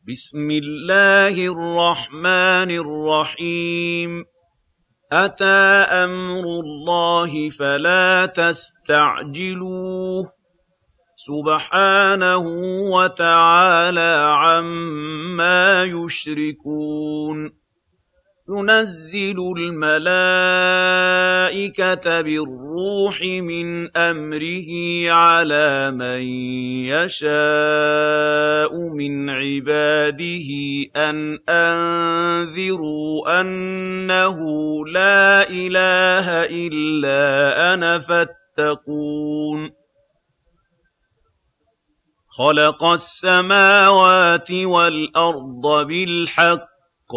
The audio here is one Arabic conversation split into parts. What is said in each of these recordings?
بسم الله الرحمن الرحيم أتى أمر الله فلا تستعجلوه سبحانه وتعالى عما يشركون ينزل الملائكة بالروح من أمره على من يشاء من عباده أن أنذروا أنه لا إله إلا أنا فاتقون خلق السماوات والأرض بالحق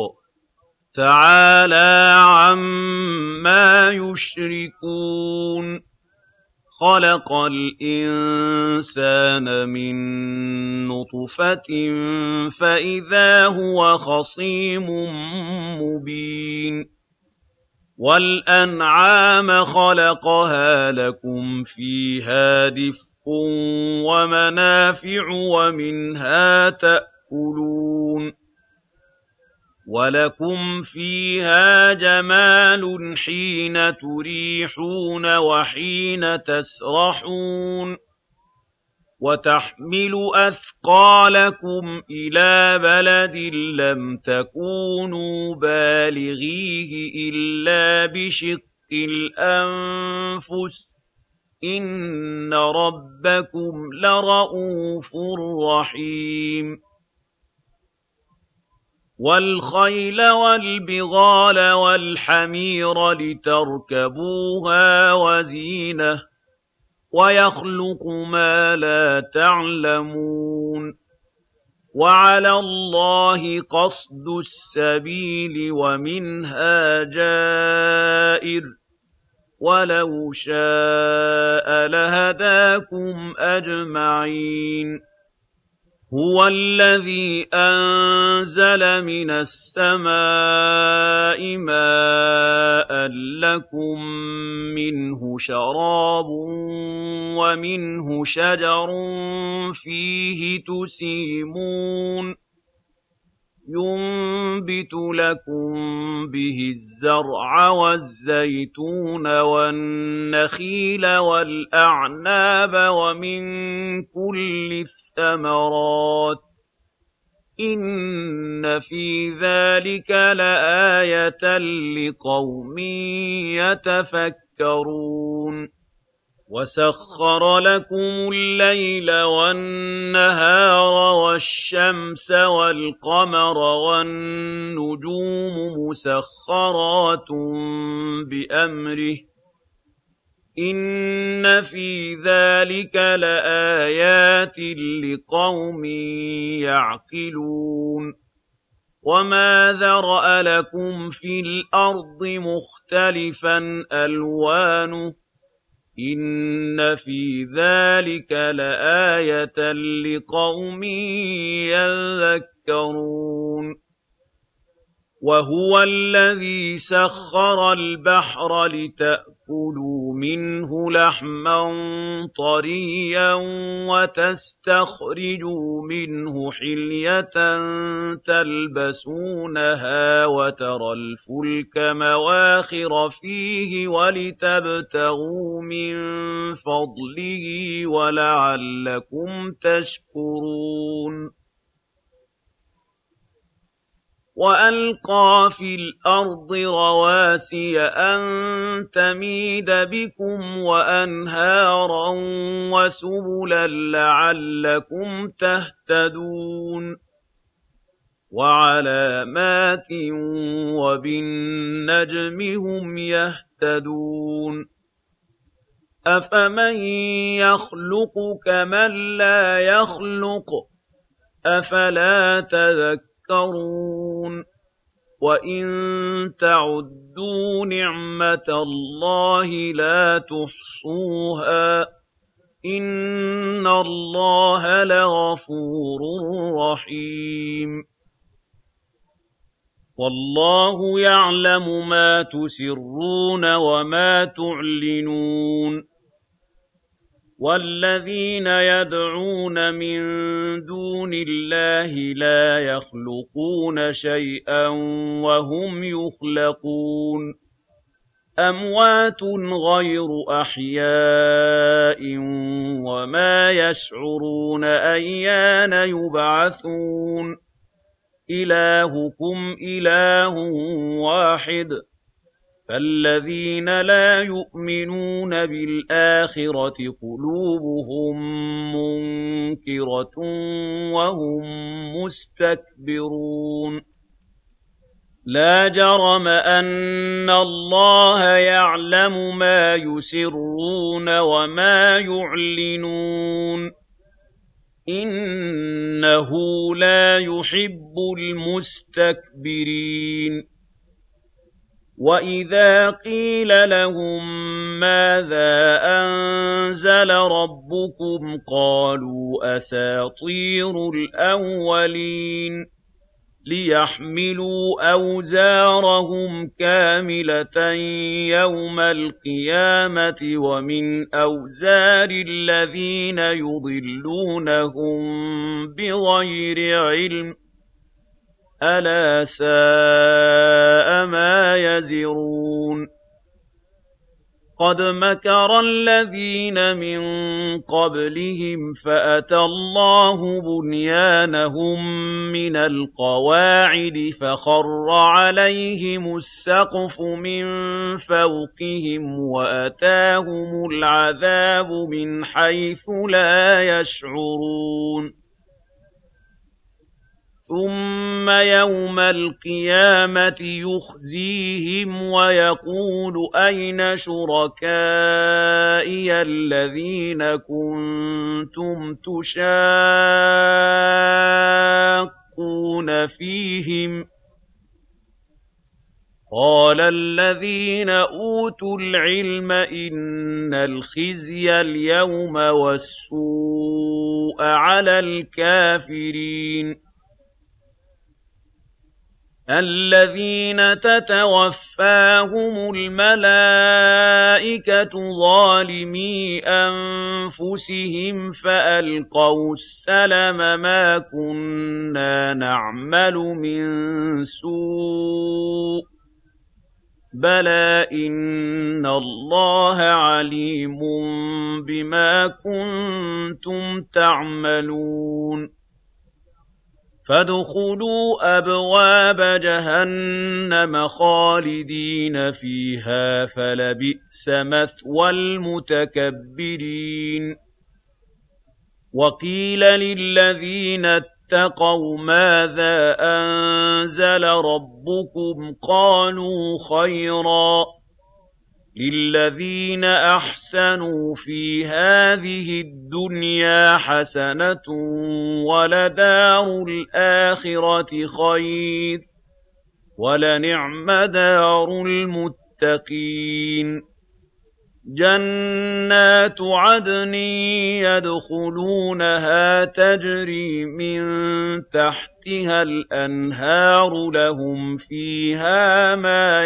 تعالى عما يشركون خلق الإنسان من نطفة فإذا هو خصيم مبين والأنعام خلقها لكم فيها دفء ومنافع ومنها تأكلون ولكم فيها جمال حين تريحون وحين تسرحون وتحمل أثقالكم إلى بلد لم تكونوا بالغيه إلا بشق الأنفس إن ربكم لرءوف رحيم والخيل والبغال والحمير لتركبوها وزينة ويخلق ما لا تعلمون وعلى الله قصد السبيل ومنها جائر ولو شاء لهداكم أجمعين هو الذي أنزل من السماء ماء لكم منه شراب ومنه شجر فيه تسيمون ينبت لكم به الزرع والزيتون والنخيل والأعناب ومن كل الثمرات إن في ذلك لآية لقوم يتفكرون وسخر لكم الليل والنهار والشمس والقمر والنجوم مسخرات بأمره إن في ذلك لآيات لقوم يعقلون وما ذرأ لكم في الأرض مختلفا ألوانه إن في ذلك لآية لقوم يذكرون وهو الذي سخر البحر لتأكلوا منه لحما طريا وتستخرجوا منه حلية تلبسونها وترى الفلك مواخر فيه ولتبتغوا من فضله ولعلكم تشكرون وألقى في الأرض رواسي أن تميد بكم وأنهارا وسبلا لعلكم تهتدون وعلامات وبالنجم هم يهتدون أفمن يخلق كمن لا يخلق أفلا تذكرون وَإِن تَعُدُّوا نِعْمَةَ اللَّهِ لَا تُحْصُوهَا إِنَّ اللَّهَ لَغَفُورٌ رَّحِيمٌ وَاللَّهُ يَعْلَمُ مَا تُسِرُّونَ وَمَا تُعْلِنُونَ وَالَّذِينَ يَدْعُونَ مِن دُونِ اللَّهِ لَا يَخْلُقُونَ شَيْئًا وَهُمْ يُخْلَقُونَ أَمْوَاتٌ غَيْرُ أَحْيَاءٍ وَمَا يَشْعُرُونَ أَيَّانَ يُبْعَثُونَ إِلَٰهُكُمْ إِلَٰهٌ وَاحِدٌ فَالَّذِينَ لَا يُؤْمِنُونَ بِالْآخِرَةِ قُلُوبُهُم مُّنكِرَةٌ وَهُم مُّسْتَكْبِرُونَ لَا جَرَمَ أَنَّ اللَّهَ يَعْلَمُ مَا يُسِرُّونَ وَمَا يُعْلِنُونَ إِنَّهُ لَا يُحِبُّ الْمُسْتَكْبِرِينَ وَإِذَا قِيلَ لَهُم مَّاذَا أَنزَلَ رَبُّكُمْ قَالُوا أَسَاطِيرُ الْأَوَّلِينَ لِيَحْمِلُوا أَوْزَارَهُمْ كَامِلَةً يَوْمَ الْقِيَامَةِ وَمِنْ أَوْزَارِ الَّذِينَ يُضِلُّونَهُم بِغَيْرِ عِلْمٍ أَلَا سَاءَ مَا يَزِرُونَ قَدْ مَكَرَ الَّذِينَ مِن قَبْلِهِمْ فَأَتَى اللَّهُ بُنْيَانَهُم مِّنَ الْقَوَاعِدِ فَخَرَّ عَلَيْهِمُ السَّقْفُ مِن فَوْقِهِمْ وَأَتَاهُمُ الْعَذَابُ مِنْ حَيْثُ لَا يَشْعُرُونَ ثُمَّ يَوْمَ الْقِيَامَةِ يُخْزِيهِمْ وَيَقُولُ أَيْنَ شُرَكَائِيَ الَّذِينَ كُنتُمْ تُشَاقُّونَ فِيهِمْ قَالَ الَّذِينَ أُوتُوا الْعِلْمَ إِنَّ الْخِزْيَ الْيَوْمَ وَالسُّوءَ عَلَى الْكَافِرِينَ الَّذِينَ تَتَوَفَّاهُمُ الْمَلَائِكَةُ ظَالِمِي أَنفُسِهِمْ فَأَلْقَوْا السَّلَمَ مَا كُنَّا نَعْمَلُ مِن سُوءٍ بَلَىٰ إِنَّ اللَّهَ عَلِيمٌ بِمَا كُنتُمْ تَعْمَلُونَ فَادْخُلُوا أَبْوَابَ جَهَنَّمَ خَالِدِينَ فِيهَا فَلَبِئْسَ مَثْوَى الْمُتَكَبِّرِينَ وَقِيلَ لِلَّذِينَ اتَّقَوْا مَاذَا أَنزَلَ رَبُّكُمْ قَالُوا خَيْرًا لِلَّذِينَ أَحْسَنُوا فِي هَٰذِهِ الدُّنْيَا حَسَنَةٌ وَلَدَارُ الْآخِرَةِ خَيْرٌ وَلَنِعْمَ دَارُ الْمُتَّقِينَ جَنَّاتُ عَدْنٍ يَدْخُلُونَهَا تَجْرِي مِن تَحْتِهَا الْأَنْهَارُ لَهُمْ فِيهَا مَا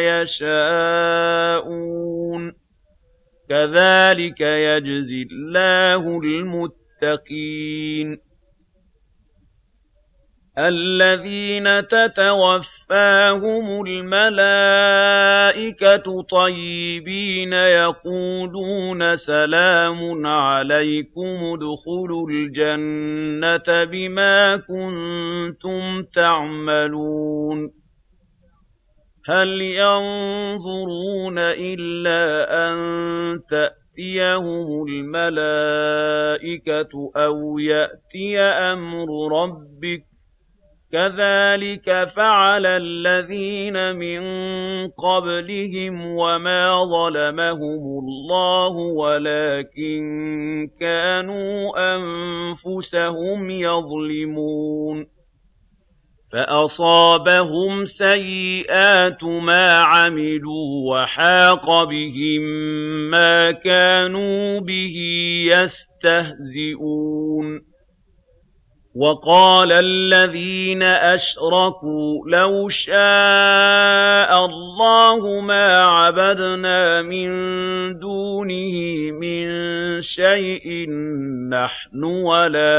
يَشَاءُونَ كَذَٰلِكَ يَجْزِي اللَّهُ الْمُتَّقِينَ الَّذِينَ تَتَوَفَّاهُمُ الْمَلَائِكَةُ طَيِّبِينَ يَقُولُونَ سَلَامٌ عَلَيْكُمُ ادْخُلُوا الْجَنَّةَ بِمَا كُنتُمْ تَعْمَلُونَ هَلْ يَنظُرُونَ إِلَّا أَن تَأْتِيَهُمُ الْمَلَائِكَةُ أَوْ يَأْتِيَ أَمْرُ رَبِّكَ كَذَٰلِكَ فَعَلَ الَّذِينَ مِن قَبْلِهِمْ وَمَا ظَلَمَهُمُ اللَّهُ وَلَٰكِن كَانُوا أَنفُسَهُمْ يَظْلِمُونَ فَأَصَابَهُمْ سَيِّئَاتُ مَا عَمِلُوا وَحَاقَ بِهِم مَّا كَانُوا بِهِ يَسْتَهْزِئُونَ وَقَالَ الَّذِينَ أَشْرَكُوا لَوْ شَاءَ اللَّهُ مَا عَبَدْنَا مِن دُونِهِ مِن شَيْءٍ نَّحْنُ وَلَا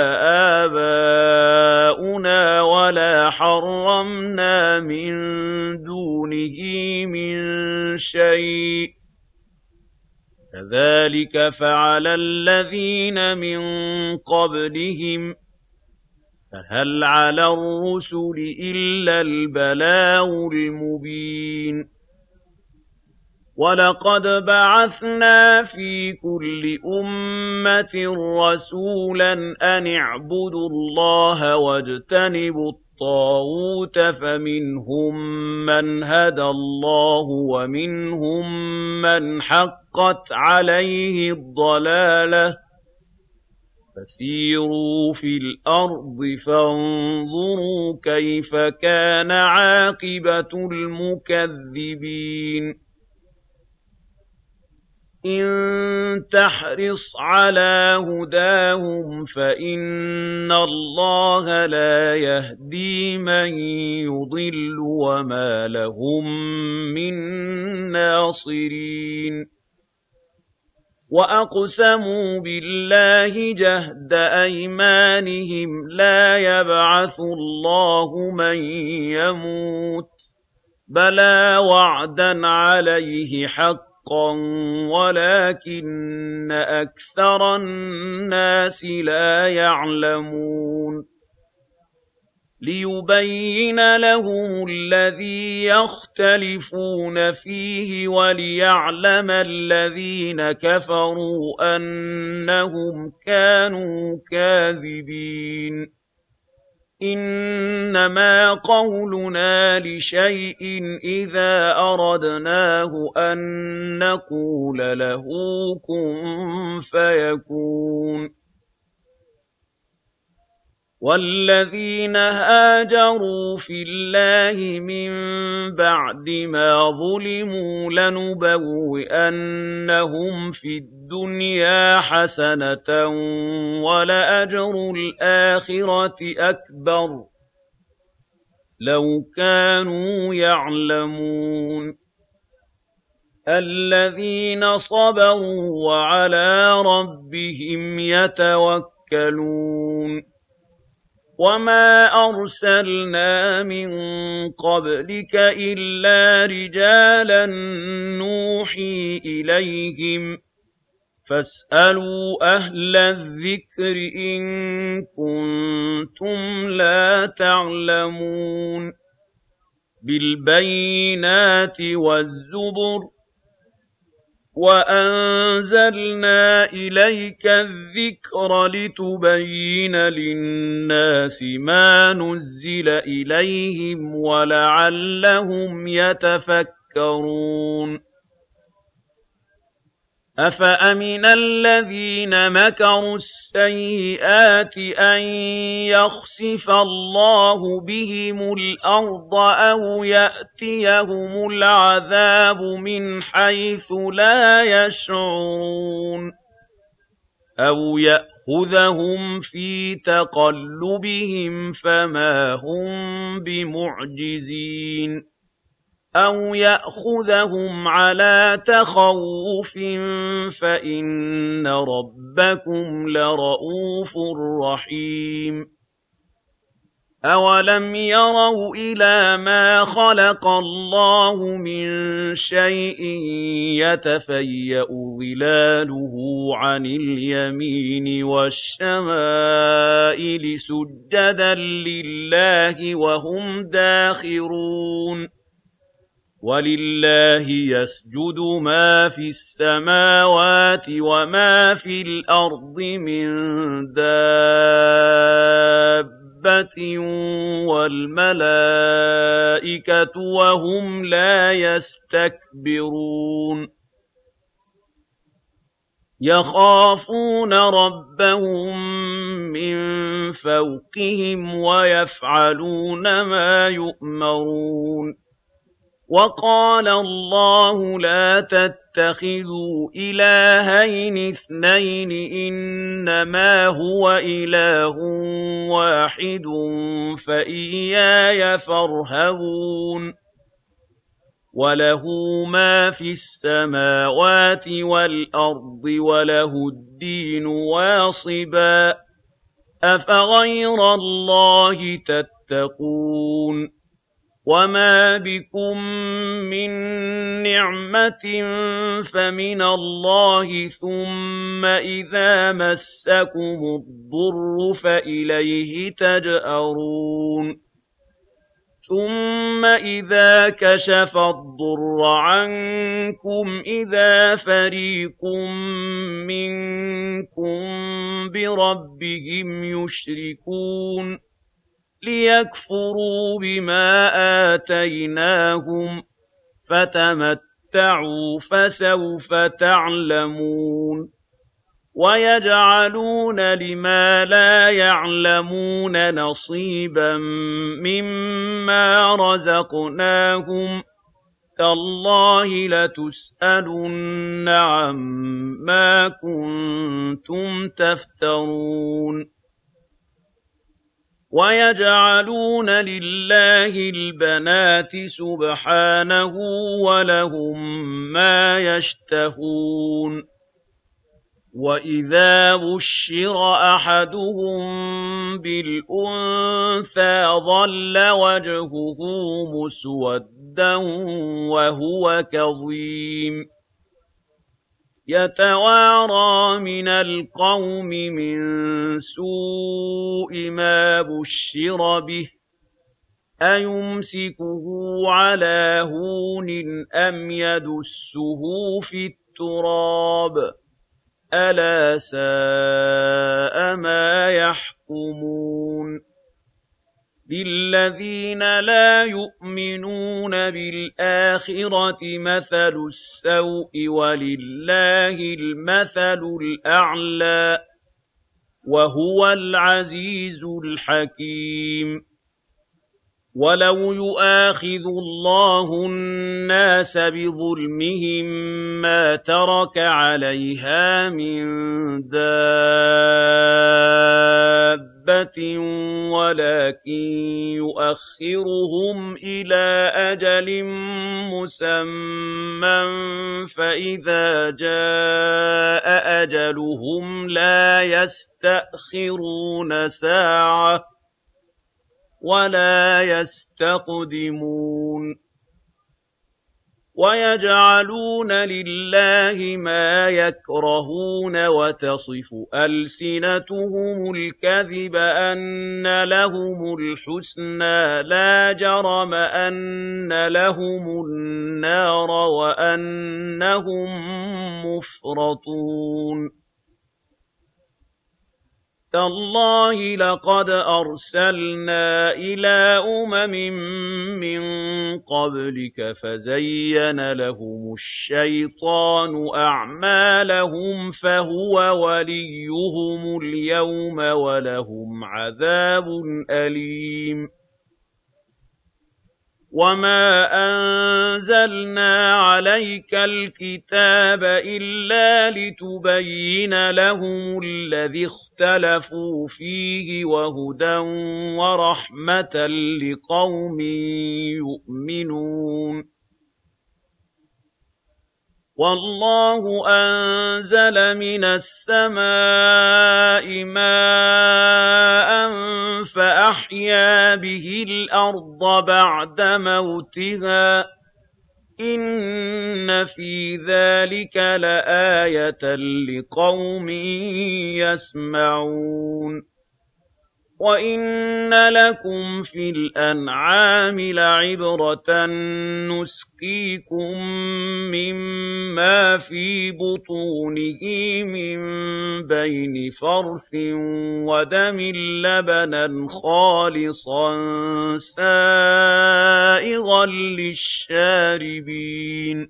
آبَاؤُنَا وَلَا حَرَّمْنَا مِن دُونِهِ مِن شَيْءٍ ۚ كَذَٰلِكَ فَعَلَ الَّذِينَ مِن قَبْلِهِمْ ۚ فَهَلْ عَلَى الرُّسُلِ إِلَّا الْبَلَاغُ الْمُبِينُ وَلَقَدْ بَعَثْنَا فِي كُلِّ أُمَّةٍ رَّسُولًا أَنِ اعْبُدُوا اللَّهَ وَاجْتَنِبُوا الطَّاغُوتَ فَمِنْهُم مَّنْ هَدَى اللَّهُ وَمِنْهُم مَّنْ حَقَّتْ عَلَيْهِ الضَّلَالَةُ ۚ فَسِيرُوا فِي الْأَرْضِ فَانظُرُوا كَيْفَ كَانَ عَاقِبَةُ الْمُكَذِّبِينَ إِن تَحْرِصْ عَلَىٰ هُدَاهُمْ فَإِنَّ اللَّهَ لَا يَهْدِي مَن يُضِلُّ وَمَا لَهُم مِّن نَّاصِرِينَ وَأَقْسَمُوا بِاللَّهِ جَهْدَ أَيْمَانِهِمْ لَا يَبْعَثُ اللَّهُ مَن يَمُوتُ ۚ بَلَىٰ وَعْدًا عَلَيْهِ حَقًّا وَلَٰكِنَّ أَكْثَرَ النَّاسِ لَا يَعْلَمُونَ لِيُبَيِّنَ لَهُمُ الَّذِي يَخْتَلِفُونَ فِيهِ وَلِيَعْلَمَ الَّذِينَ كَفَرُوا أَنَّهُمْ كَانُوا كَاذِبِينَ إِنَّمَا قَوْلُنَا لِشَيْءٍ إِذَا أَرَدْنَاهُ أَن نَّقُولَ لَهُ كُن فَيَكُونُ وَالَّذِينَ هَاجَرُوا فِي اللَّهِ مِن بَعْدِ مَا ظُلِمُوا لَنُبَوِّئَنَّهُمْ فِي الدُّنْيَا حَسَنَةً ۖ وَلَأَجْرُ الْآخِرَةِ أَكْبَرُ ۚ لَوْ كَانُوا يَعْلَمُونَ الَّذِينَ صَبَرُوا وَعَلَىٰ رَبِّهِمْ يَتَوَكَّلُونَ وَمَا أَرْسَلْنَا مِن قَبْلِكَ إِلَّا رِجَالًا نُّوحِي إِلَيْهِمْ ۖ فَاسْأَلُوا أَهْلَ الذِّكْرِ إِن كُنتُمْ لَا تَعْلَمُونَ بِالْبَيِّنَاتِ وَالزُّبُرِ وَأَنزَلْنَا إِلَيْكَ الذِّكْرَ لِتُبَيِّنَ لِلنَّاسِ مَا نُزِّلَ إِلَيْهِمْ وَلَعَلَّهُمْ يَتَفَكَّرُونَ أَفَأَمِنَ الَّذِينَ مَكَرُوا السَّيِّئَاتِ أَن يَخْسِفَ اللَّهُ بِهِمُ الْأَرْضَ أَوْ يَأْتِيَهُمُ الْعَذَابُ مِنْ حَيْثُ لَا يَشْعُرُونَ أَوْ يَأْخُذَهُمْ فِي تَقَلُّبِهِمْ فَمَا هُم بِمُعْجِزِينَ أَوْ يَأْخُذَهُمْ عَلَىٰ تَخَوُّفٍ فَإِنَّ رَبَّكُمْ لَرَءُوفٌ رَّحِيمٌ أَوَلَمْ يَرَوْا إِلَىٰ مَا خَلَقَ اللَّهُ مِن شَيْءٍ يَتَفَيَّأُ ظِلَالُهُ عَنِ الْيَمِينِ وَالشَّمَائِلِ سُجَّدًا لِّلَّهِ وَهُمْ دَاخِرُونَ وَلِلَّهِ يَسْجُدُ مَا فِي السَّمَاوَاتِ وَمَا فِي الْأَرْضِ مِن دَابَّةٍ وَالْمَلَائِكَةُ وَهُمْ لَا يَسْتَكْبِرُونَ يَخَافُونَ رَبَّهُم مِّن فَوْقِهِمْ وَيَفْعَلُونَ مَا يُؤْمَرُونَ وَقَالَ اللَّهُ لَا تَتَّخِذُوا تتخذوا إلهين اثنين إنما هو إله واحد فإياي فارهبون وله ما في السماوات والأرض وله الدين واصبا أفغير الله تتقون وما بكم من نعمة فمن الله ثم إذا مسكم الضر فإليه تجأرون ثم إذا كشف الضر عنكم إذا فريق منكم بربهم يشركون ليكفروا بما آتيناهم فتمتعوا فسوف تعلمون ويجعلون لما لا يعلمون نصيبا مما رزقناهم تالله لتسألن عما كنتم تفترون ويجعلون لله البنات سبحانه ولهم ما يشتهون وإذا بشر أحدهم بالأنثى ظل وجهه مسودا وهو كظيم يتوارى من القوم من سوء ما بشر به أيمسكه على هون أم يدسه في التراب ألا ساء ما يحكمون للذين لا يؤمنون بالآخرة مثل السوء ولله المثل الأعلى وهو العزيز الحكيم ولو يؤاخذ الله الناس بظلمهم ما ترك عليها من دابة ولكن يؤخرهم إلى أجل مسمى فإذا جاء أجلهم لا يستأخرون ساعة ولا يستقدمون ويجعلون لله ما يكرهون وتصف ألسنتهم الكذب أن لهم الحسنى لا جرم أن لهم النار وأنهم مفرطون تالله لقد أرسلنا إلى من قبلك فزين لهم الشيطان أعمالهم فهو وليهم اليوم ولهم عذاب أليم وما أنزلنا عليك الكتاب إلا لتبين لهم الذي اختلفوا فيه وهدى ورحمة لقوم يؤمنون والله أنزل من السماء ماء فأحيا به الأرض بعد موتها إن في ذلك لآية لقوم يسمعون وإن لكم في الأنعام لعبرة نسقيكم مما في بطونه من بين فرث ودم لبنا خالصا سائغا للشاربين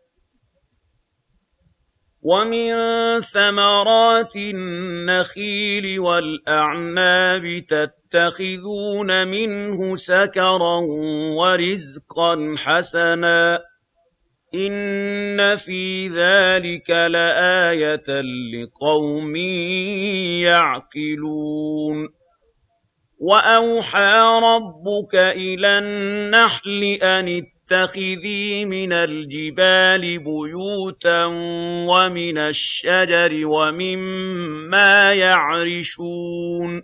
ومن ثمرات النخيل والأعناب تتخذون منه سكرا ورزقا حسنا إِنَّ فِي ذَلِكَ لَآيَةً لِقَوْمٍ يَعْقِلُونَ وَأَوْحَىٰ رَبُّكَ إِلَى النَّحْلِ أَنِ اتَّخِذِي مِنَ الْجِبَالِ بُيُوتًا وَمِنَ الشَّجَرِ وَمِمَّا يَعْرِشُونَ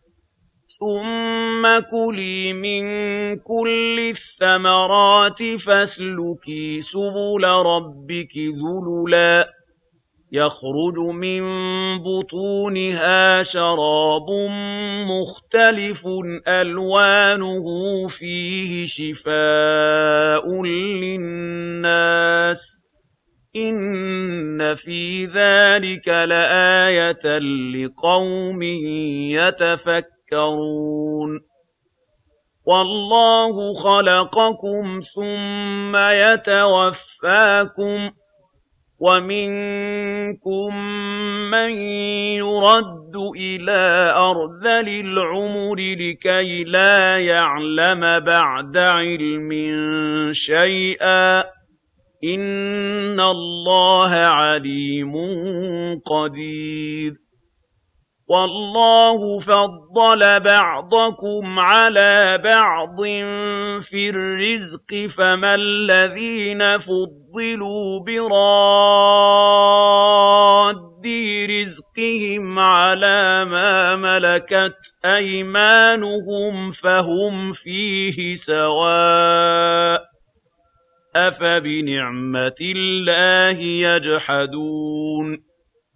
ثُمَّ كُلِي مِن كُلِّ الثَّمَرَاتِ فَاسْلُكِي سُبُلَ رَبِّكِ ذُلُلًا يَخْرُجُ مِن بُطُونِهَا شَرَابٌ مُّخْتَلِفٌ أَلْوَانُهُ فِيهِ شِفَاءٌ لِّلنَّاسِ ۗ إِنَّ فِي ذَلِكَ لَآيَةً لِقَوْمٍ يَتَفَكَّرُونَ وَاللَّهُ خَلَقَكُمْ ثُمَّ يَتَوَفَّاكُمْ ۖ وَمِنكُم مَّن يُرَدُّ إِلَىٰ أَرْذَلِ الْعُمُرِ لِكَيْ لَا يَعْلَمَ بَعْدَ عِلْمٍ شَيْئًا ۚ إِنَّ اللَّهَ عَلِيمٌ قَدِيرٌ وَاللَّهُ فَضَّلَ بَعْضَكُمْ عَلَىٰ بَعْضٍ فِي الرِّزْقِ ۖ فَمَا الَّذِينَ فُضِّلُوا بِرَادِّي رِزْقِهِمْ عَلَىٰ مَا مَلَكَتْ أَيْمَانُهُمْ فَهُمْ فِيهِ سَوَاءٌ ۚ أَفَبِنِعْمَةِ اللَّهِ يَجْحَدُونَ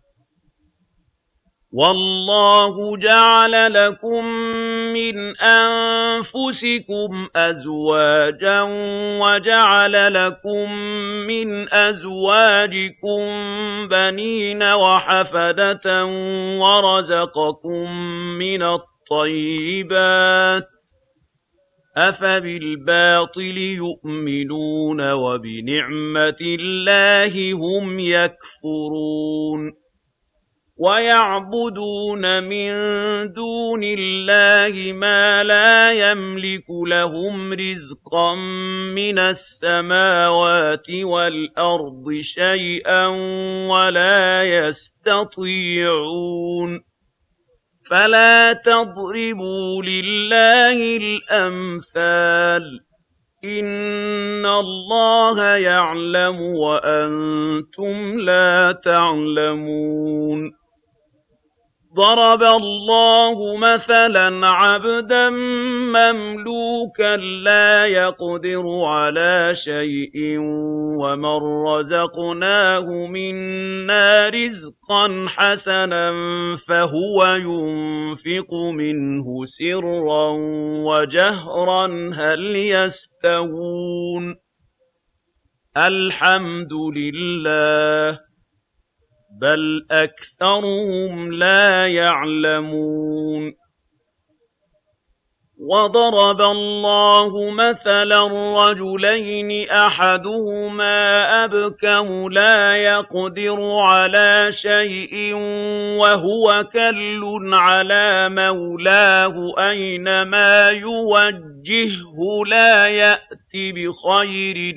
وَاللَّهُ جَعَلَ لَكُم مِّنْ أَنفُسِكُمْ أَزْوَاجًا وَجَعَلَ لَكُم مِّنْ أَزْوَاجِكُم بَنِينَ وَحَفَدَةً وَرَزَقَكُم مِّنَ الطَّيِّبَاتِ ۚ أَفَبِالْبَاطِلِ يُؤْمِنُونَ وَبِنِعْمَةِ اللَّهِ هُمْ يَكْفُرُونَ وَيَعْبُدُونَ مِن دُونِ اللَّهِ مَا لَا يَمْلِكُ لَهُمْ رِزْقًا مِّنَ السَّمَاوَاتِ وَالْأَرْضِ شَيْئًا وَلَا يَسْتَطِيعُونَ فَلَا تَضْرِبُوا لِلَّهِ الْأَمْثَالَ ۚ إِنَّ اللَّهَ يَعْلَمُ وَأَنتُمْ لَا تَعْلَمُونَ ضَرَبَ اللَّهُ مَثَلًا عَبْدًا مَّمْلُوكًا لَّا يَقْدِرُ عَلَىٰ شَيْءٍ وَمَن رَّزَقْنَاهُ مِنَّا رِزْقًا حَسَنًا فَهُوَ يُنفِقُ مِنْهُ سِرًّا وَجَهْرًا هَلْ يَسْتَوُونَ ۚ الْحَمْدُ لِلَّهِ ۚ بَلْ أَكْثَرُهُمْ لَا يَعْلَمُونَ وَضَرَبَ اللَّهُ مَثَلًا رَّجُلَيْنِ أَحَدُهُمَا أَبْكَمُ لَا يَقْدِرُ عَلَىٰ شَيْءٍ وَهُوَ كَلٌّ عَلَىٰ مَوْلَاهُ أَيْنَمَا يُوَجِّههُّ لَا يَأْتِ بِخَيْرٍ ۖ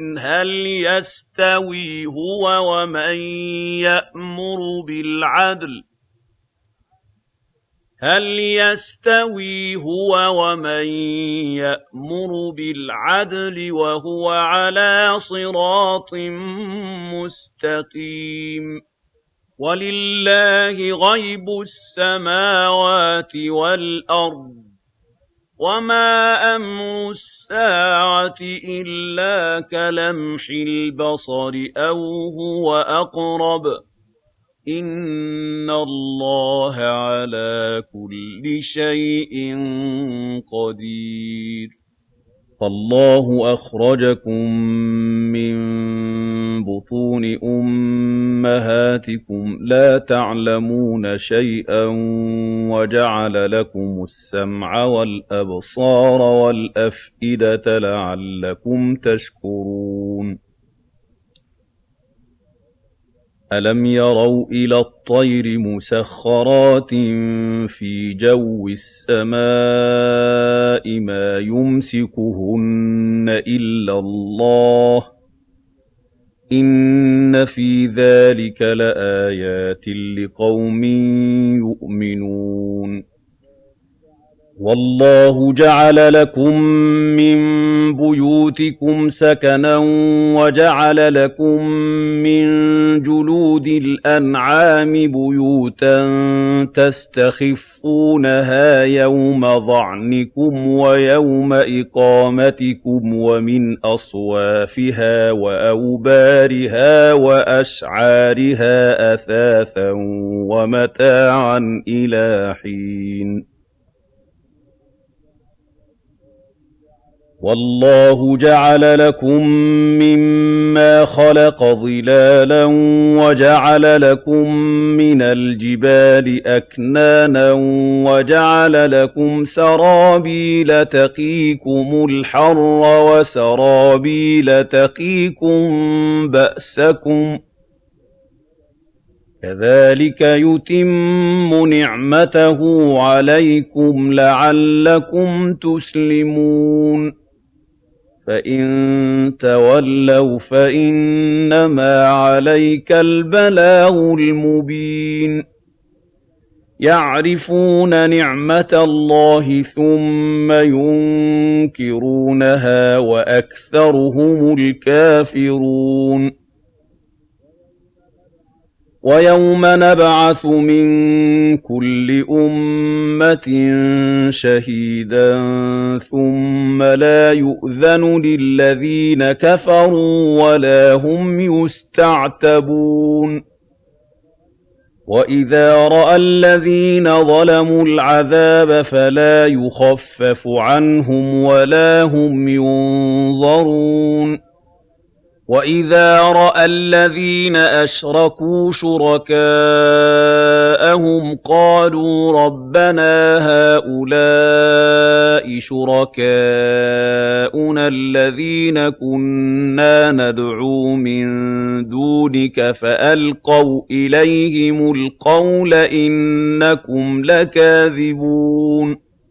هَلْ يَسْتَوِي هُوَ وَمَن يَأْمُرُ بِالْعَدْلِ وَهُوَ عَلَىٰ صِرَاطٍ مُّسْتَقِيمٍ وَلِلَّهِ غَيْبُ السَّمَاوَاتِ وَالْأَرْضِ ۚ وَمَا أَمْرُ السَّاعَةِ إِلَّا كَلَمْحِ الْبَصَرِ أَوْ هُوَ أَقْرَبُ ۚ إِنَّ اللَّهَ عَلَىٰ كُلِّ شَيْءٍ قَدِيرٌ فَاللَّهُ أَخْرَجَكُم مِّن بُطُونِ أُمَّهَاتِكُمْ لَا تَعْلَمُونَ شَيْئًا وَجَعَلَ لَكُمُ السَّمْعَ وَالْأَبْصَارَ وَالْأَفْئِدَةَ لَعَلَّكُمْ تَشْكُرُونَ أَلَمْ يَرَوْا إِلَى الطَّيْرِ مُسَخَّرَاتٍ فِي جَوِّ السَّمَاءِ مَا يُمْسِكُهُنَّ إِلَّا اللَّهُ ۗ إِنَّ فِي ذَلِكَ لَآيَاتٍ لِقَوْمٍ يُؤْمِنُونَ وَاللَّهُ جَعَلَ لَكُم مِّن بُيُوتِكُمْ سَكَنًا وَجَعَلَ لَكُم مِّن جُلُودِ الْأَنْعَامِ بُيُوتًا تَسْتَخِفُّونَهَا يَوْمَ ظَعْنِكُمْ وَيَوْمَ إِقَامَتِكُمْ وَمِنْ أَصْوَافِهَا وَأَوْبَارِهَا وَأَشْعَارِهَا أَثَاثًا وَمَتَاعًا إِلَىٰ حِينٍ وَاللَّهُ جَعَلَ لَكُم مِّمَّا خَلَقَ ظِلَالًا وَجَعَلَ لَكُم مِّنَ الْجِبَالِ أَكْنَانًا وَجَعَلَ لَكُمْ سَرَابِيلَ تَقِيكُمُ الْحَرَّ وَسَرَابِيلَ تَقِيكُم بَأْسَكُمْ ۚ كَذَٰلِكَ يُتِمُّ نِعْمَتَهُ عَلَيْكُمْ لَعَلَّكُمْ تُسْلِمُونَ فَإِن تَوَلَّوْا فَإِنَّمَا عَلَيْكَ الْبَلَاغُ الْمُبِينُ يَعْرِفُونَ نِعْمَتَ اللَّهِ ثُمَّ يُنكِرُونَهَا وَأَكْثَرُهُمُ الْكَافِرُونَ وَيَوْمَ نَبْعَثُ مِن كُلِّ أُمَّةٍ شَهِيدًا ثُمَّ لَا يُؤْذَنُ لِلَّذِينَ كَفَرُوا وَلَا هُمْ يُسْتَعْتَبُونَ وَإِذَا رَأَى الَّذِينَ ظَلَمُوا الْعَذَابَ فَلَا يُخَفَّفُ عَنْهُمْ وَلَا هُمْ يُنظَرُونَ وَإِذَا رَأَى الَّذِينَ أَشْرَكُوا شُرَكَاءَهُمْ قَالُوا رَبَّنَا هَٰؤُلَاءِ شُرَكَاؤُنَا الَّذِينَ كُنَّا نَدْعُو مِن دُونِكَ فَأَلْقَوْا إِلَيْهِمُ الْقَوْلَ إِنَّكُمْ لَكَاذِبُونَ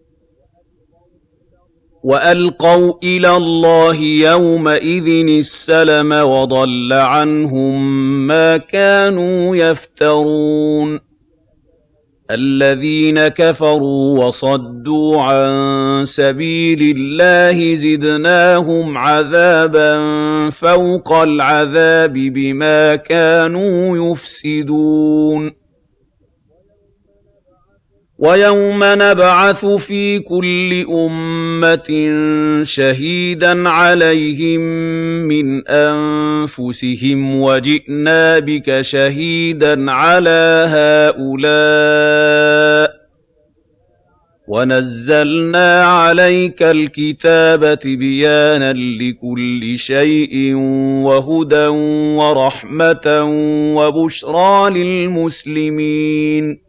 وَأَلْقَوْا إِلَى اللَّهِ يَوْمَئِذٍ السَّلَمَ وَضَلَّ عَنْهُم مَّا كَانُوا يَفْتَرُونَ الَّذِينَ كَفَرُوا وَصَدُّوا عَن سَبِيلِ اللَّهِ زِدْنَاهُمْ عَذَابًا فَوْقَ الْعَذَابِ بِمَا كَانُوا يُفْسِدُونَ وَيَوْمَ نَبْعَثُ فِي كُلِّ أُمَّةٍ شَهِيدًا عَلَيْهِم مِّنْ أَنفُسِهِمْ وَجِئْنَا بِكَ شَهِيدًا عَلَىٰ هَٰؤُلَاءِ وَنَزَّلْنَا عَلَيْكَ الْكِتَابَ تِبْيَانًا لِّكُلِّ شَيْءٍ وَهُدًى وَرَحْمَةً وَبُشْرَىٰ لِلْمُسْلِمِينَ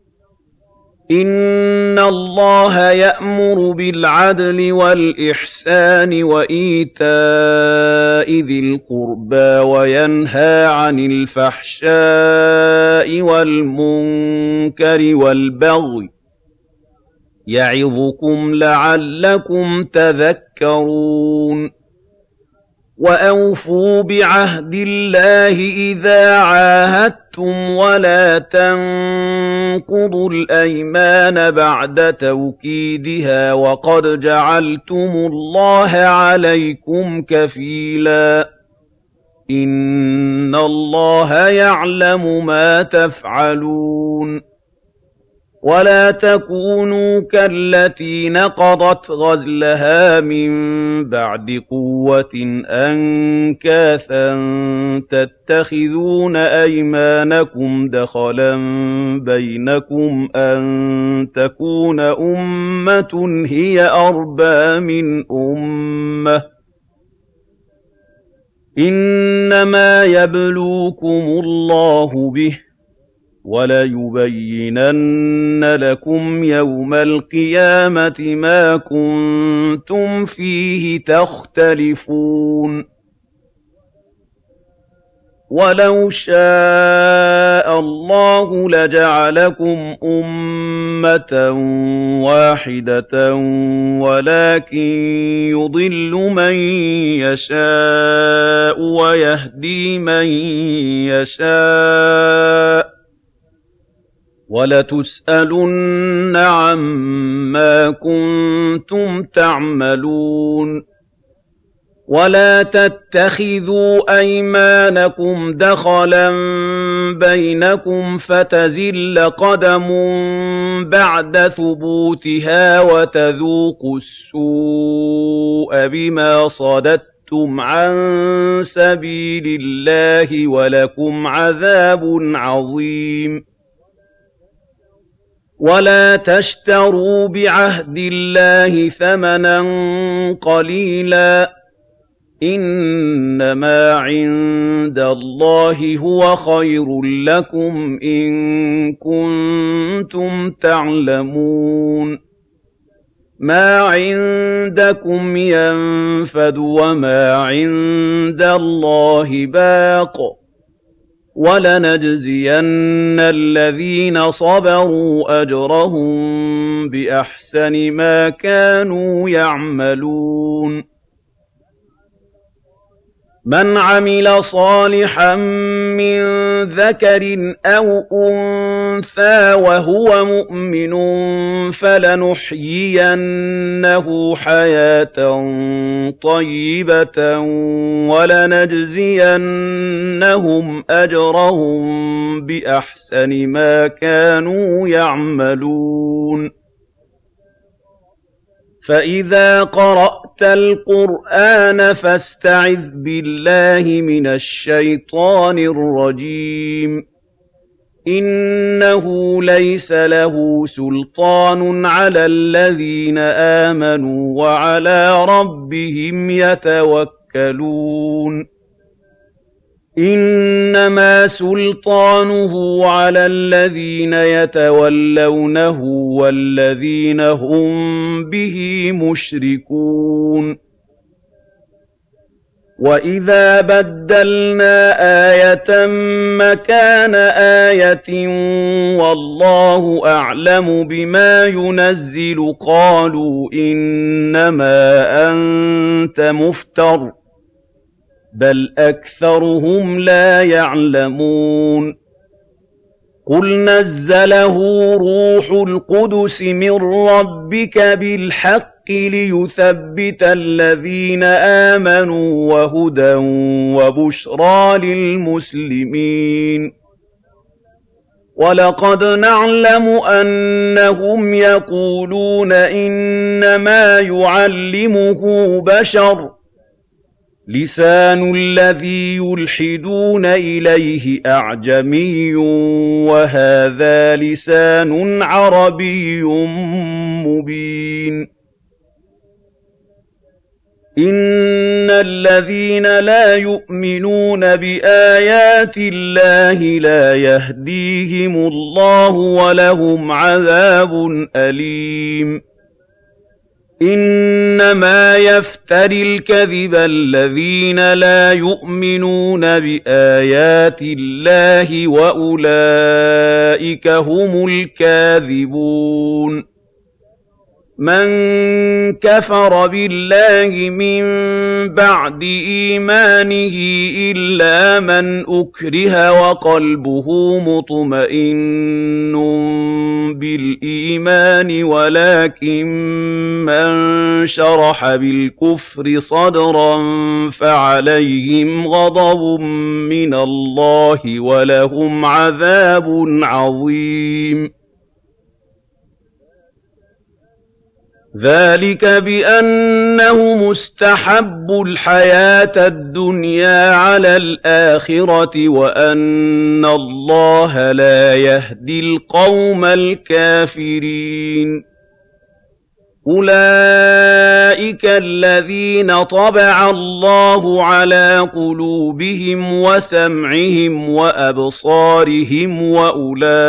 إِنَّ اللَّهَ يَأْمُرُ بِالْعَدْلِ وَالْإِحْسَانِ وَإِيتَاءِ ذِي الْقُرْبَىٰ وَيَنْهَىٰ عَنِ الْفَحْشَاءِ وَالْمُنكَرِ وَالْبَغْيِ يَعِظُكُمْ لَعَلَّكُمْ تَذَكَّرُونَ وَأَوْفُوا بِعَهْدِ اللَّهِ إِذَا عَاهَدتُّمْ وَلَا تَنقُضُوا الْأَيْمَانَ بَعْدَ تَوْكِيدِهَا وَقَدْ جَعَلْتُمُ اللَّهَ عَلَيْكُمْ كَفِيلًا إِنَّ اللَّهَ يَعْلَمُ مَا تَفْعَلُونَ وَلَا تَكُونُوا كَالَّتِي نَقَضَتْ غَزْلَهَا مِن بَعْدِ قُوَّةٍ أَنكَاثًا تَتَّخِذُونَ أَيْمَانَكُمْ دَخَلًا بَيْنَكُمْ أَن تَكُونَ أُمَّةٌ هِيَ أَرْبَىٰ مِنْ أُمَّةٍ ۚ إِنَّمَا يَبْلُوكُمُ اللَّهُ بِهِ وَلَيُبَيِّنَنَّ لَكُمْ يَوْمَ الْقِيَامَةِ مَا كُنتُمْ فِيهِ تَخْتَلِفُونَ وَلَوْ شَاءَ اللَّهُ لَجَعَلَكُمْ أُمَّةً وَاحِدَةً وَلَٰكِن يُضِلُّ مَن يَشَاءُ وَيَهْدِي مَن يَشَاءُ ۚ وَلَتُسْأَلُنَّ عَمَّا كُنتُمْ تَعْمَلُونَ وَلَا تَتَّخِذُوا أَيْمَانَكُمْ دَخَلًا بَيْنَكُمْ فَتَزِلَّ قَدَمٌ بَعْدَ ثُبُوتِهَا وَتَذُوقُوا السُّوءَ بِمَا صَدَدتُّمْ عَن سَبِيلِ اللَّهِ وَلَكُمْ عَذَابٌ عَظِيمٌ وَلَا تَشْتَرُوا بِعَهْدِ اللَّهِ ثَمَنًا قَلِيلًا ۚ إِنَّمَا عِندَ اللَّهِ هُوَ خَيْرٌ لَّكُمْ إِن كُنتُمْ تَعْلَمُونَ مَا عِندَكُمْ يَنفَدُ وَمَا عِندَ اللَّهِ بَاقٍ ۗ وَلَنَجْزِيَنَّ الَّذِينَ صَبَرُوا أَجْرَهُم بِأَحْسَنِ مَا كَانُوا يَعْمَلُونَ مَنْ عَمِلَ صَالِحًا مِّن ذَكَرٍ أَوْ أُنثَىٰ وَهُوَ مُؤْمِنٌ فَلَنُحْيِيَنَّهُ حَيَاةً طَيِّبَةً وَلَنَجْزِيَنَّهُمْ أَجْرَهُم بِأَحْسَنِ مَا كَانُوا يَعْمَلُونَ فَإِذَا قَرَأْتَ الْقُرْآنَ فَاسْتَعِذْ بِاللَّهِ مِنَ الشَّيْطَانِ الرَّجِيمِ إِنَّهُ لَيْسَ لَهُ سُلْطَانٌ عَلَى الَّذِينَ آمَنُوا وَعَلَىٰ رَبِّهِمْ يَتَوَكَّلُونَ إِنَّمَا سُلْطَانُهُ عَلَى الَّذِينَ يَتَوَلَّوْنَهُ وَالَّذِينَ هُم بِهِ مُشْرِكُونَ وَإِذَا بَدَّلْنَا آيَةً مَّكَانَ آيَةٍ وَاللَّهُ أَعْلَمُ بِمَا يُنَزِّلُ قَالُوا إِنَّمَا أَنتَ مُفْتَرٍ ۚ بَلْ أَكْثَرُهُمْ لَا يَعْلَمُونَ قُلْ نَزَّلَهُ رُوحُ الْقُدُسِ مِن رَّبِّكَ بِالْحَقِّ لِيُثَبِّتَ الَّذِينَ آمَنُوا وَهُدًى وَبُشْرَىٰ لِلْمُسْلِمِينَ وَلَقَدْ نَعْلَمُ أَنَّهُمْ يَقُولُونَ إِنَّمَا يُعَلِّمُهُ بَشَرٌ ۗ لِّسَانُ الَّذِي يُلْحِدُونَ إِلَيْهِ أَعْجَمِيٌّ وَهَٰذَا لِسَانٌ عَرَبِيٌّ مُّبِينٌ إِنَّ الَّذِينَ لَا يُؤْمِنُونَ بِآيَاتِ اللَّهِ لَا يَهْدِيهِمُ اللَّهُ وَلَهُمْ عَذَابٌ أَلِيمٌ إِنَّمَا يَفْتَرِي الْكَذِبَ الَّذِينَ لَا يُؤْمِنُونَ بِآيَاتِ اللَّهِ وَأُولَٰئِكَ هُمُ الْكَاذِبُونَ مَن كَفَرَ بِاللَّهِ مِن بَعْدِ إِيمَانِهِ إِلَّا مَنْ أُكْرِهَ وَقَلْبُهُ مُطْمَئِنٌّ بِالْإِيمَانِ وَلَٰكِن مَّن شَرَحَ بِالْكُفْرِ صَدْرًا فَعَلَيْهِمْ غَضَبٌ مِّنَ اللَّهِ وَلَهُمْ عَذَابٌ عَظِيمٌ ذَٰلِكَ بِأَنَّهُمُ اسْتَحَبُّوا الْحَيَاةَ الدُّنْيَا عَلَى الْآخِرَةِ وَأَنَّ اللَّهَ لَا يَهْدِي الْقَوْمَ الْكَافِرِينَ أُولَٰئِكَ الَّذِينَ طَبَعَ اللَّهُ عَلَىٰ قُلُوبِهِمْ وَسَمْعِهِمْ وَأَبْصَارِهِمْ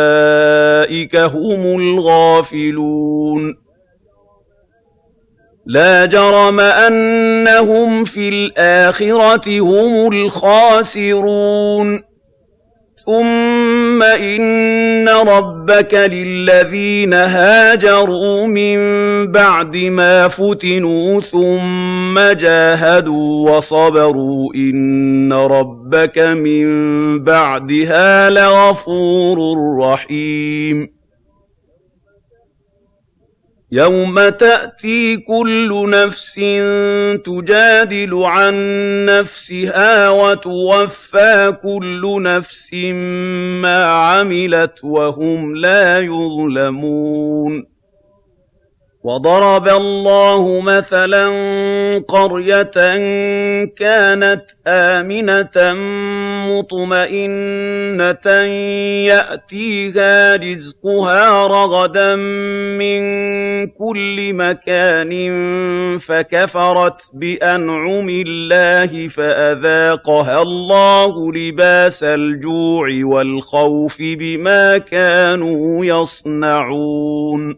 وَأُولَٰئِكَ هُمُ الْغَافِلُونَ لا جرم أنهم في الآخرة هم الخاسرون ثم إن ربك للذين هاجروا من بعد ما فتنوا ثم جاهدوا وصبروا إن ربك من بعدها لغفور رحيم يوم تأتي كل نفس تجادل عن نفسها وتوفى كل نفس ما عملت وهم لا يظلمون وضرب الله مثلا قرية كانت آمنة مطمئنة يأتيها رزقها رغدا من كل مكان فكفرت بأنعم الله فأذاقها الله لباس الجوع والخوف بما كانوا يصنعون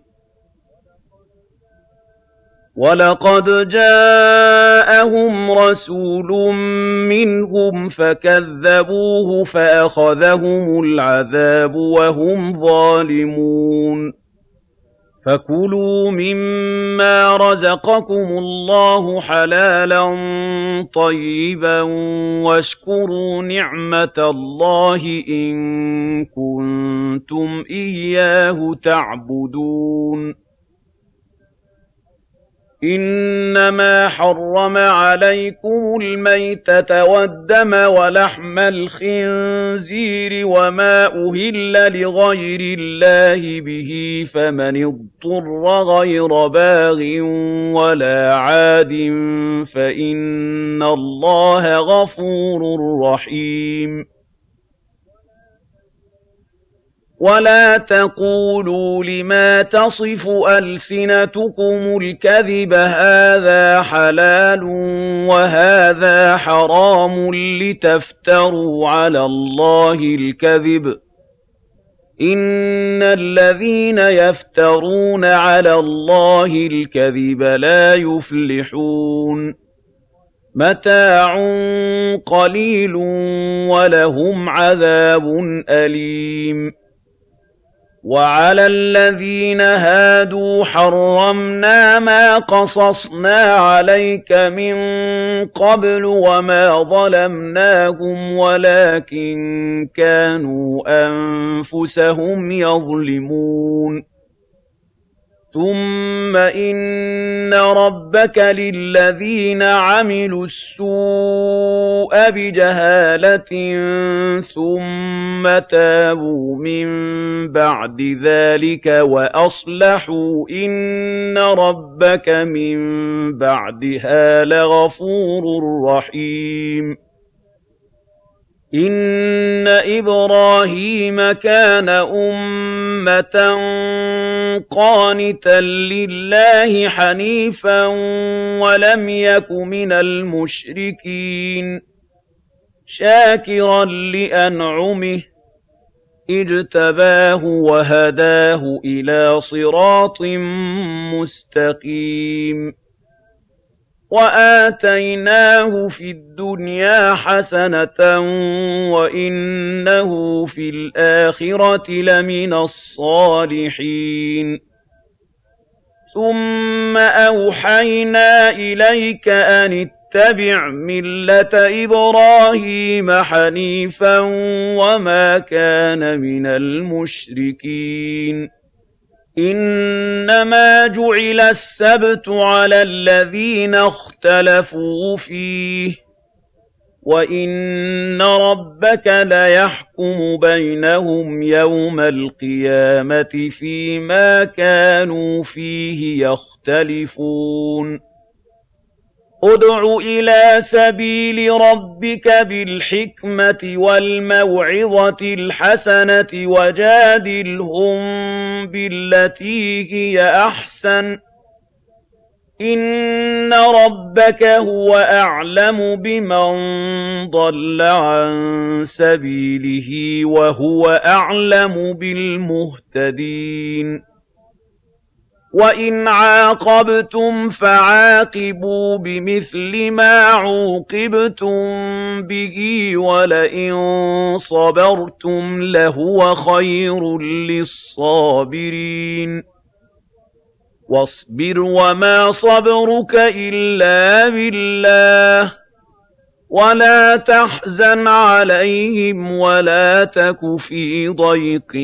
وَلَقَدْ جَاءَهُمْ رَسُولٌ مِّنْهُمْ فَكَذَّبُوهُ فَأَخَذَهُمُ الْعَذَابُ وَهُمْ ظَالِمُونَ فَكُلُوا مِمَّا رَزَقَكُمُ اللَّهُ حَلَالًا طَيِّبًا وَاشْكُرُوا نِعْمَةَ اللَّهِ إِن كُنتُمْ إِيَّاهُ تَعْبُدُونَ إِنَّمَا حَرَّمَ عَلَيْكُمُ الْمَيْتَةَ وَالدَّمَ وَلَحْمَ الْخِنزِيرِ وَمَا أُهِلَّ لِغَيْرِ اللَّهِ بِهِ فَمَنِ اضْطُرَّ غَيْرَ بَاغٍ وَلَا عَادٍ فَإِنَّ اللَّهَ غَفُورٌ رَّحِيمٌ وَلَا تَقُولُوا لِمَا تَصِفُ أَلْسِنَتُكُمُ الْكَذِبَ هَٰذَا حَلَالٌ وَهَٰذَا حَرَامٌ لِّتَفْتَرُوا عَلَى اللَّهِ الْكَذِبَ ۚ إِنَّ الَّذِينَ يَفْتَرُونَ عَلَى اللَّهِ الْكَذِبَ لَا يُفْلِحُونَ مَتَاعٌ قَلِيلٌ وَلَهُمْ عَذَابٌ أَلِيمٌ وَعَلَى الَّذِينَ هَادُوا حَرَّمْنَا مَا قَصَصْنَا عَلَيْكَ مِن قَبْلُ وَمَا ظَلَمْنَاهُمْ وَلَٰكِن كَانُوا أَنفُسَهُمْ يَظْلِمُونَ ثُمَّ إِنَّ رَبَّكَ لِلَّذِينَ عَمِلُوا السُّوءَ بِجَهَالَةٍ ثُمَّ تَابُوا مِن بَعْدِ ذَلِكَ وَأَصْلَحُوا إِنَّ رَبَّكَ مِن بَعْدِهَا لَغَفُورٌ رَّحِيمٌ إِنَّ إِبْرَاهِيمَ كَانَ أُمَّةً قَانِتًا لِّلَّهِ حَنِيفًا وَلَمْ يَكُ مِنَ الْمُشْرِكِينَ شَاكِرًا لِّأَنْعُمِهِ اجْتَبَاهُ وَهَدَاهُ إِلَىٰ صِرَاطٍ مُّسْتَقِيمٍ وَآتَيْنَاهُ فِي الدُّنْيَا حَسَنَةً وَإِنَّهُ فِي الْآخِرَةِ لَمِنَ الصَّالِحِينَ ثُمَّ أَوْحَيْنَا إِلَيْكَ أَنِ اتَّبِعْ مِلَّةَ إِبْرَاهِيمَ حَنِيفًا وَمَا كَانَ مِنَ الْمُشْرِكِينَ إِنَّمَا جُعِلَ السَّبْتُ عَلَى الَّذِينَ اخْتَلَفُوا فِيهِ وَإِنَّ رَبَّكَ لَيَحْكُمُ بَيْنَهُمْ يَوْمَ الْقِيَامَةِ فِيمَا كَانُوا فِيهِ يَخْتَلِفُونَ ادْعُ إِلَىٰ سَبِيلِ رَبِّكَ بِالْحِكْمَةِ وَالْمَوْعِظَةِ الْحَسَنَةِ وَجَادِلْهُم بِالَّتِي هِيَ أَحْسَنُ ۚ إِنَّ رَبَّكَ هُوَ أَعْلَمُ بِمَن ضَلَّ عَن سَبِيلِهِ وَهُوَ أَعْلَمُ بِالْمُهْتَدِينَ وَإِنْ عَاقَبْتُمْ فَعَاقِبُوا بِمِثْلِ مَا عُوقِبْتُم بِهِ وَلَئِن صَبَرْتُمْ لَهُوَ خَيْرٌ لِّلصَّابِرِينَ وَاصْبِرْ وَمَا صَبْرُكَ إِلَّا بِاللَّهِ وَلَا تَحْزَنْ عَلَيْهِمْ وَلَا تَكُ فِي ضَيْقٍ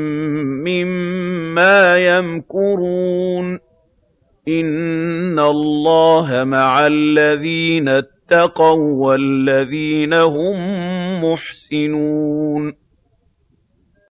مِّمَّا يَمْكُرُونَ إِنَّ اللَّهَ مَعَ الَّذِينَ اتَّقَوا وَّالَّذِينَ هُم مُّحْسِنُونَ